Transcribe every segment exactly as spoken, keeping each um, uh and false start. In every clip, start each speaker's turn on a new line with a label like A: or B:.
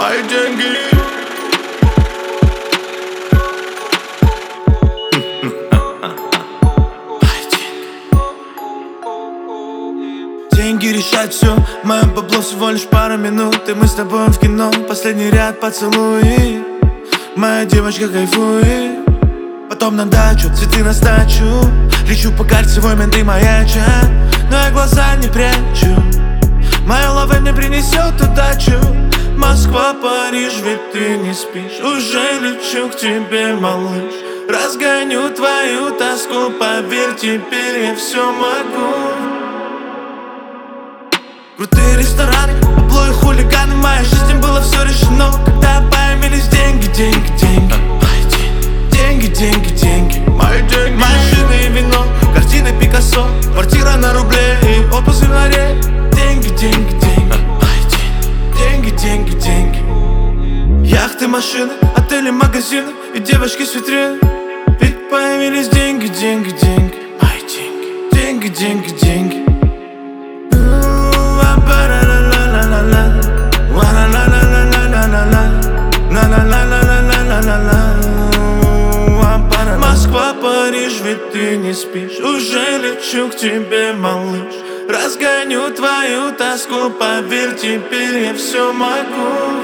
A: мои деньги. Деньги решают все, мое бабло всего лишь пару минут, и мы с тобой в кино, последний ряд поцелуи. Моя девочка кайфует, потом на дачу, цветы на сдачу. Лечу по кольцевой, менты маячат, но я глаза не прячу. Моя лава мне принесет удачу. Москва, Париж, ведь ты не спишь. Уже лечу к тебе, малыш. Разгоню твою тоску, поверь, теперь я все могу. Крутые рестораны, бабло и хулиганы. В моей жизни было все решено, когда появились деньги, деньги, деньги. Деньги, деньги, деньги, мои деньги. Машины и вино, картины Пикассо, квартира на рубле и отпуск в январе. Деньги, деньги, деньги, деньги, деньги, деньги. Яхты, машины, отели, магазины и девочки с витрин. Ведь появились деньги, деньги, деньги, мои деньги. Деньги, деньги, деньги. Москва, Париж, ведь ты не спишь. Уже лечу к тебе, малыш. Разгоню твою тоску, поверь, теперь я все могу.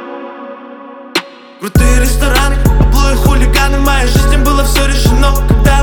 A: Крутые рестораны, бабло и хулиганы. В моей жизни было все решено, когда